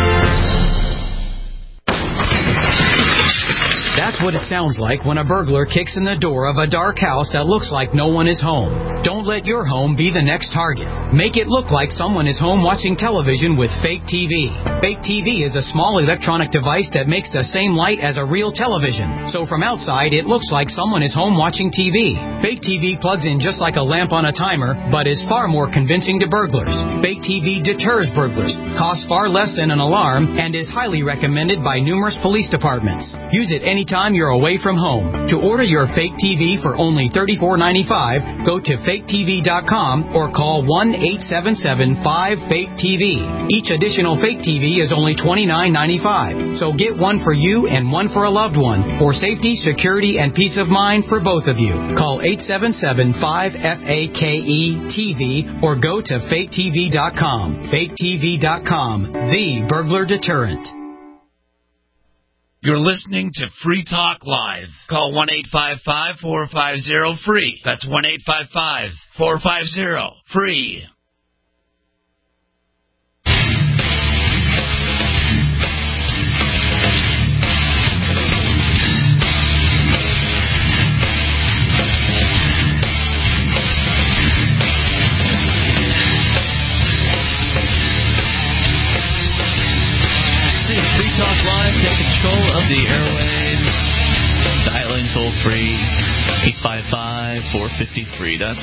That's what it sounds like when a burglar kicks in the door of a dark house that looks like no one is home. Don't let your home be the next target. Make it look like someone is home watching television with Fake TV. Fake TV is a small electronic device that makes the same light as a real television. So from outside, it looks like someone is home watching TV. Fake TV plugs in just like a lamp on a timer, but is far more convincing to burglars. Fake TV deters burglars, costs far less than an alarm, and is highly recommended by numerous police departments. Use it anytime you're away from home. To order your Fake TV for only $34.95, go to faketv.com or call 1-877-5-FAKE-TV. Each additional Fake TV is only $29.95. So get one for you and one for a loved one, for safety, security, and peace of mind for both of you. Call 877-5-FAKE-TV or go to faketv.com. faketv.com, the burglar deterrent. You're listening to Free Talk Live. Call 1-855-450-FREE. That's 1-855-450-FREE. Free Talk Live, take control of the airwaves. Dial in toll free, 855-450-FREE. That's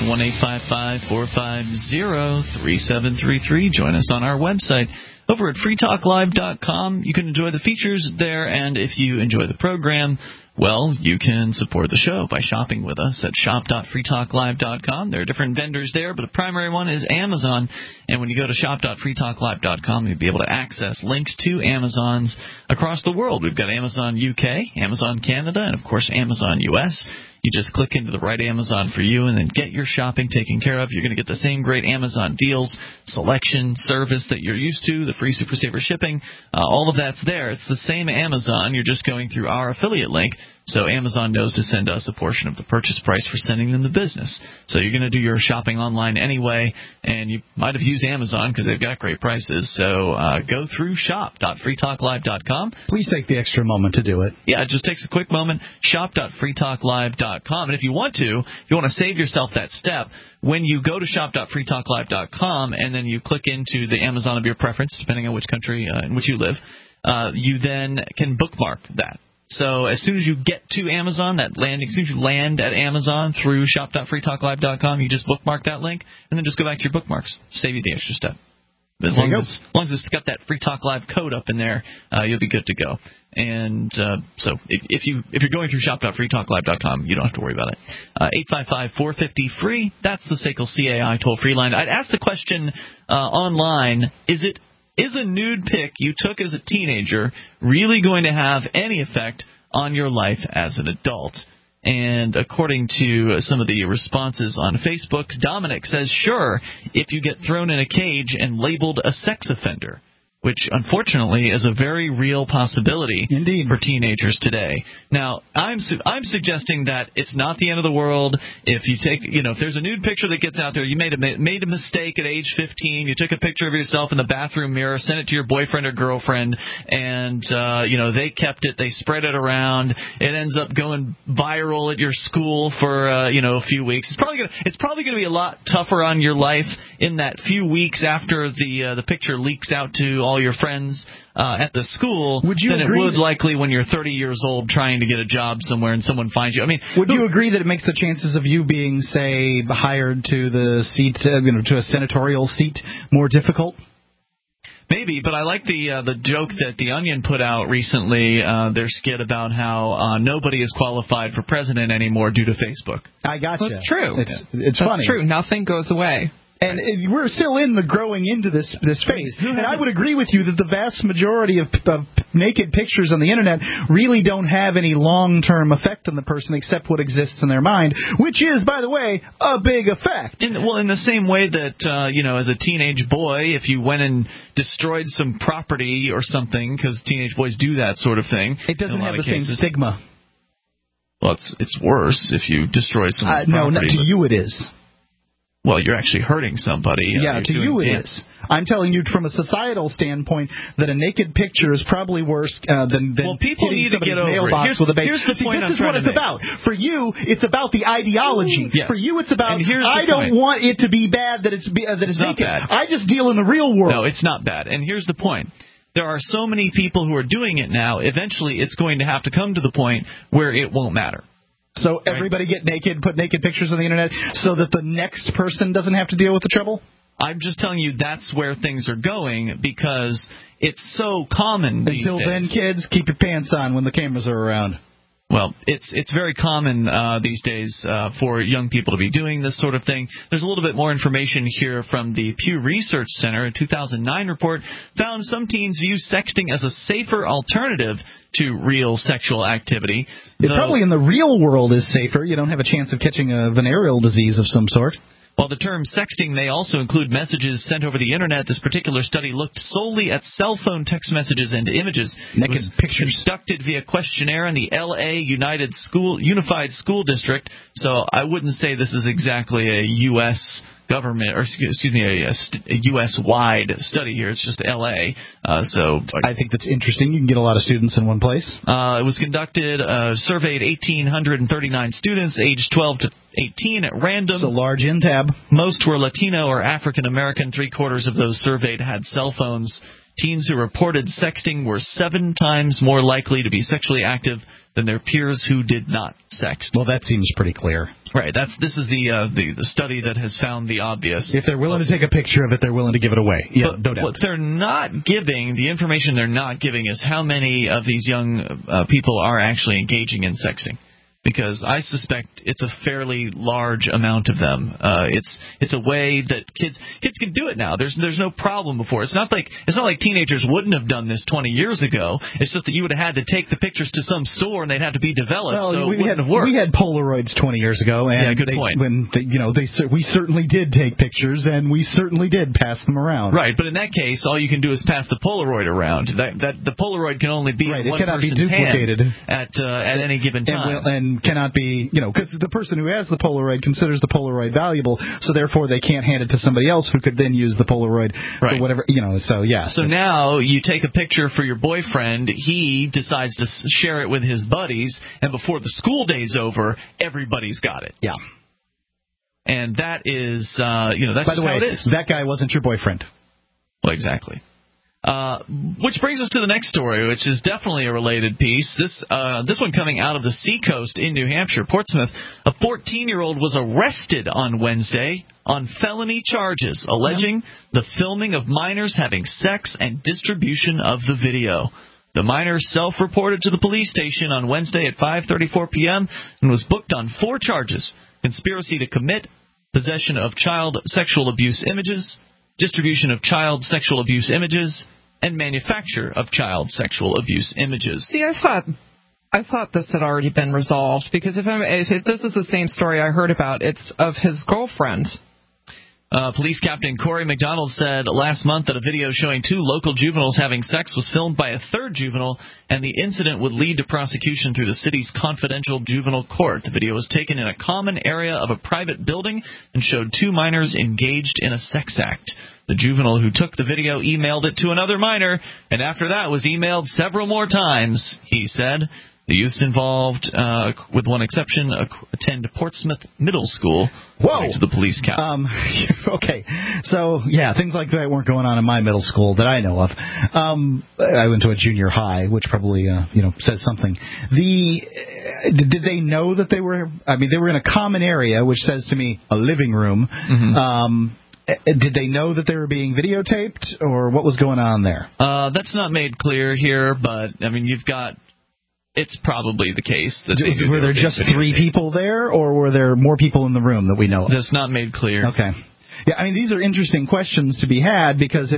1-855-450-3733. Join us on our website over at freetalklive.com. You can enjoy the features there, and if you enjoy the program, well, you can support the show by shopping with us at shop.freetalklive.com. There are different vendors there, but the primary one is Amazon. And when you go to shop.freetalklive.com, you'll be able to access links to Amazons across the world. We've got Amazon UK, Amazon Canada, and, of course, Amazon US. You just click into the right Amazon for you and then get your shopping taken care of. You're going to get the same great Amazon deals, selection, service that you're used to, the free Super Saver shipping. All of that's there. It's the same Amazon. You're just going through our affiliate link. So Amazon knows to send us a portion of the purchase price for sending them the business. So you're going to do your shopping online anyway, and you might have used Amazon because they've got great prices. So go through shop.freetalklive.com. Please take the extra moment to do it. Yeah, it just takes a quick moment. Shop.freetalklive.com. And if you want to save yourself that step, when you go to shop.freetalklive.com and then you click into the Amazon of your preference, depending on which country in which you live, you then can bookmark that. So as soon as you get to Amazon, as soon as you land at Amazon through shop.freetalklive.com, you just bookmark that link and then just go back to your bookmarks. Save you the extra step. As long as it's got that Free Talk Live code up in there, you'll be good to go. And so if you're going through shop.freetalklive.com, you don't have to worry about it. 855-450-FREE, that's the SACL CAI toll-free line. I'd ask the question online, is a nude pic you took as a teenager really going to have any effect on your life as an adult? And according to some of the responses on Facebook, Dominic says, sure, if you get thrown in a cage and labeled a sex offender, which unfortunately is a very real possibility for teenagers today. Now, I'm suggesting that it's not the end of the world if you take, if there's a nude picture that gets out there, you made a mistake at age 15, you took a picture of yourself in the bathroom mirror, sent it to your boyfriend or girlfriend, and they kept it, they spread it around, it ends up going viral at your school for a few weeks. It's probably going to be a lot tougher on your life in that few weeks after the picture leaks out to all your friends at the school than it would likely when you're 30 years old trying to get a job somewhere and someone finds you. I mean, would you agree that it makes the chances of you being, say, hired to the seat, to a senatorial seat more difficult? Maybe, but I like the joke that The Onion put out recently, their skit about how nobody is qualified for president anymore due to Facebook. I gotcha. That's true. It's That's funny. That's true. Nothing goes away. And we're still in the growing into this phase. And I would agree with you that the vast majority of naked pictures on the Internet really don't have any long-term effect on the person except what exists in their mind, which is, by the way, a big effect. In the same way that, as a teenage boy, if you went and destroyed some property or something, because teenage boys do that sort of thing. It doesn't have the same stigma. Well, it's worse if you destroy someone's property. No, not to you it is. Well, you're actually hurting somebody. Yeah, to you it is. I'm telling you from a societal standpoint that a naked picture is probably worse than people hitting need to somebody's get over mailbox it. with a bait. Here's the point this I'm is what trying it's to make. about. For you, it's about the ideology. Yes. For you, it's about I don't point. want it to be bad that it's naked. Bad. I just deal in the real world. No, it's not bad. And here's the point. There are so many people who are doing it now, eventually it's going to have to come to the point where it won't matter. So everybody get naked, put naked pictures on the Internet so that the next person doesn't have to deal with the trouble? I'm just telling you that's where things are going because it's so common these days. Until then, kids, keep your pants on when the cameras are around. Well, it's very common these days for young people to be doing this sort of thing. There's a little bit more information here from the Pew Research Center. A 2009 report found some teens view sexting as a safer alternative to real sexual activity. It probably in the real world is safer. You don't have a chance of catching a venereal disease of some sort. While the term sexting may also include messages sent over the Internet, this particular study looked solely at cell phone text messages and images. Naked pictures. Conducted via questionnaire in the L.A. Unified School District, so I wouldn't say this is exactly a U.S. government, or excuse me, a U.S.-wide study here. It's just L.A. So I think that's interesting. You can get a lot of students in one place. It was conducted, surveyed 1,839 students aged 12 to 18 at random. It's a large in-tab. Most were Latino or African American. 3/4 of those surveyed had cell phones. Teens who reported sexting were 7 times more likely to be sexually active than their peers who did not sext. Well, that seems pretty clear. Right. This is the study that has found the obvious. If they're willing to take a picture of it, they're willing to give it away. Yeah, but no doubt. What they're not giving, the information they're not giving, is how many of these young people are actually engaging in sexting. Because I suspect it's a fairly large amount of them. It's a way that kids can do it now. There's no problem before. It's not like teenagers wouldn't have done this 20 years ago. It's just that you would have had to take the pictures to some store and they'd have to be developed. Well, so it wouldn't have worked. We had Polaroids 20 years ago, and yeah, good point. We certainly did take pictures, and we certainly did pass them around. Right, but in that case, all you can do is pass the Polaroid around. That the Polaroid can only be in one person's hands at any given time. And cannot be, because the person who has the Polaroid considers the Polaroid valuable, so therefore they can't hand it to somebody else who could then use the Polaroid for whatever, so yeah. So now you take a picture for your boyfriend, he decides to share it with his buddies, and before the school day's over, everybody's got it. Yeah. And that is, that's By the way, how it is. That guy wasn't your boyfriend. Well, exactly. Which brings us to the next story, which is definitely a related piece. This one coming out of the Seacoast in New Hampshire, Portsmouth. A 14-year-old was arrested on Wednesday on felony charges, alleging the filming of minors having sex and distribution of the video. The minor self-reported to the police station on Wednesday at 5:34 p.m. and was booked on 4 charges: conspiracy to commit, possession of child sexual abuse images, distribution of child sexual abuse images, and manufacture of child sexual abuse images. See, I thought this had already been resolved, because if this is the same story I heard about, it's of his girlfriend. Police Captain Corey McDonald said last month that a video showing 2 local juveniles having sex was filmed by a 3rd juvenile, and the incident would lead to prosecution through the city's confidential juvenile court. The video was taken in a common area of a private building and showed 2 minors engaged in a sex act. The juvenile who took the video emailed it to another minor, and after that was emailed several more times, he said. The youths involved, with one exception, attend Portsmouth Middle School, according to the police captain. Okay. So, yeah, things like that weren't going on in my middle school that I know of. I went to a junior high, which probably, says something. Did they know that they were in a common area, which says to me a living room. Mm-hmm. Did they know that they were being videotaped, or what was going on there? That's not made clear here, but, you've got... It's probably the case that were there just 3 people there, or were there more people in the room that we know of? That's not made clear. Okay. Yeah, I mean, these are interesting questions to be had because if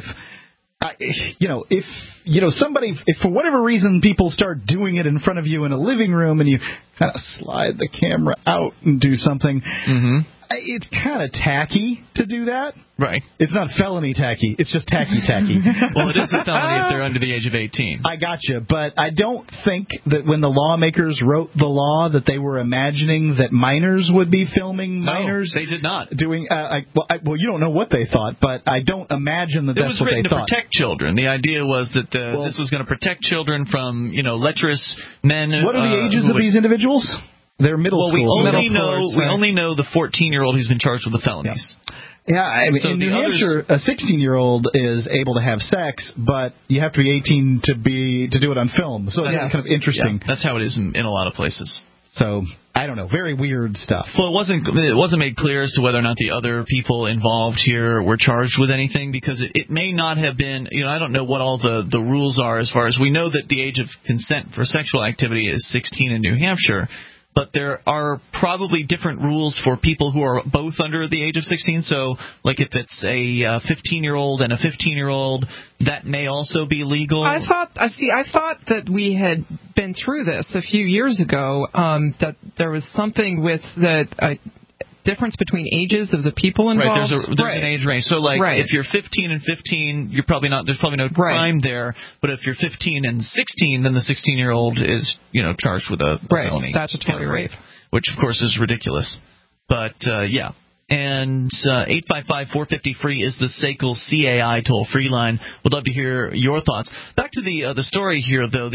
somebody, if for whatever reason people start doing it in front of you in a living room and you kind of slide the camera out and do something, it's kind of tacky to do that. Right. It's not felony tacky. It's just tacky. Well, it is a felony if they're under the age of 18. I gotcha, but I don't think that when the lawmakers wrote the law that they were imagining that minors would be filming minors. No, they did not. Doing. Well, you don't know what they thought, but I don't imagine that that's what they thought. It was written to protect children. The idea was that this was going to protect children from lecherous men. What are the ages of these individuals? They're middle school. We only know the 14-year-old who's been charged with the felonies. Yeah, I mean, in New Hampshire, a 16-year-old is able to have sex, but you have to be 18 to do it on film. So it's kind of interesting. Yeah, that's how it is in a lot of places. So I don't know, very weird stuff. Well, it wasn't made clear as to whether or not the other people involved here were charged with anything, because it may not have been. I don't know what all the rules are as far as we know that the age of consent for sexual activity is 16 in New Hampshire. But there are probably different rules for people who are both under the age of 16. So, like if it's a 15-year-old and a 15-year-old, that may also be legal. I thought that we had been through this a few years ago. That there was something with the difference between ages of the people involved. Right, there's an age range. So, if you're 15 and 15, you're probably not. There's probably no crime there. But if you're 15 and 16, then the 16-year-old is, charged with a felony, statutory rape, which of course is ridiculous. But yeah. And 855-450-FREE is the SACL CAI toll-free line. Would love to hear your thoughts. Back to the story here, though.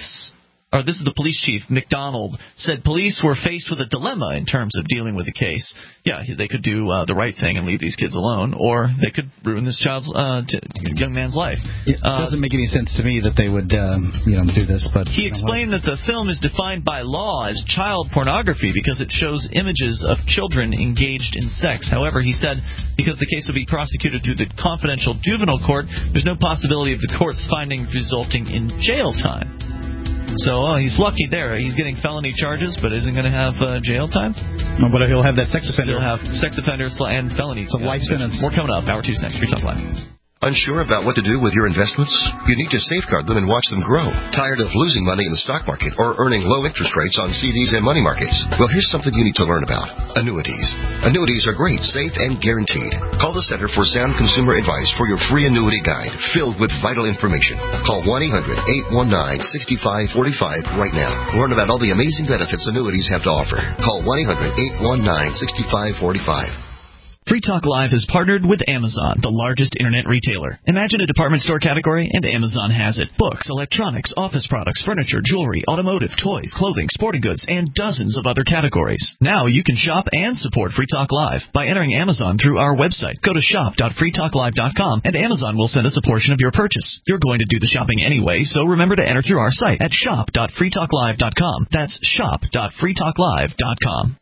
This is the police chief, McDonald, said police were faced with a dilemma in terms of dealing with the case. Yeah, they could do the right thing and leave these kids alone, or they could ruin this young man's life. It doesn't make any sense to me that they would, do this. But he explained that the film is defined by law as child pornography because it shows images of children engaged in sex. However, he said because the case will be prosecuted through the confidential juvenile court, there's no possibility of the court's findings resulting in jail time. So he's lucky there. He's getting felony charges, but isn't going to have jail time. No, but he'll have that sex offender. He'll have sex offender and felony. It's a life sentence. More coming up. Hour 2's next. Free Talk Live. Unsure about what to do with your investments? You need to safeguard them and watch them grow. Tired of losing money in the stock market or earning low interest rates on CDs and money markets? Well, here's something you need to learn about. Annuities. Annuities are great, safe, and guaranteed. Call the Center for Sound Consumer Advice for your free annuity guide filled with vital information. Call 1-800-819-6545 right now. Learn about all the amazing benefits annuities have to offer. Call 1-800-819-6545. Free Talk Live has partnered with Amazon, the largest internet retailer. Imagine a department store category, and Amazon has it. Books, electronics, office products, furniture, jewelry, automotive, toys, clothing, sporting goods, and dozens of other categories. Now you can shop and support Free Talk Live by entering Amazon through our website. Go to shop.freetalklive.com, and Amazon will send us a portion of your purchase. You're going to do the shopping anyway, so remember to enter through our site at shop.freetalklive.com. That's shop.freetalklive.com.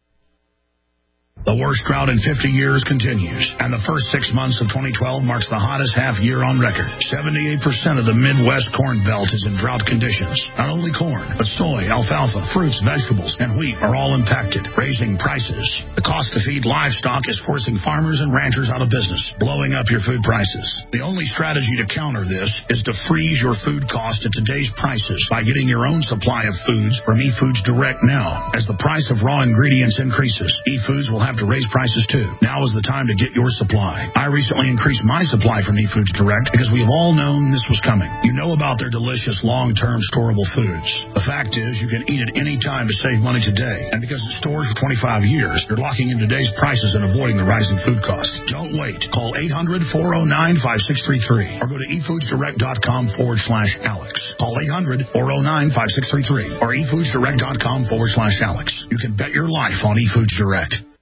The worst drought in 50 years continues, and the first 6 months of 2012 marks the hottest half year on record. 78% of the Midwest Corn Belt is in drought conditions. Not only corn, but soy, alfalfa, fruits, vegetables, and wheat are all impacted, raising prices. The cost to feed livestock is forcing farmers and ranchers out of business, blowing up your food prices. The only strategy to counter this is to freeze your food cost at today's prices by getting your own supply of foods from eFoods Direct now. As the price of raw ingredients increases, eFoods will have to raise prices too. Now is the time to get your supply. I recently increased my supply from eFoods Direct because we have all known this was coming. You know about their delicious long-term storable foods. The fact is you can eat it any time to save money today. And because it stores for 25 years, you're locking in today's prices and avoiding the rising food costs. Don't wait. Call 800-409-5633 or go to efoodsdirect.com/Alex. Call 800-409-5633 or efoodsdirect.com/Alex. You can bet your life on eFoods Direct.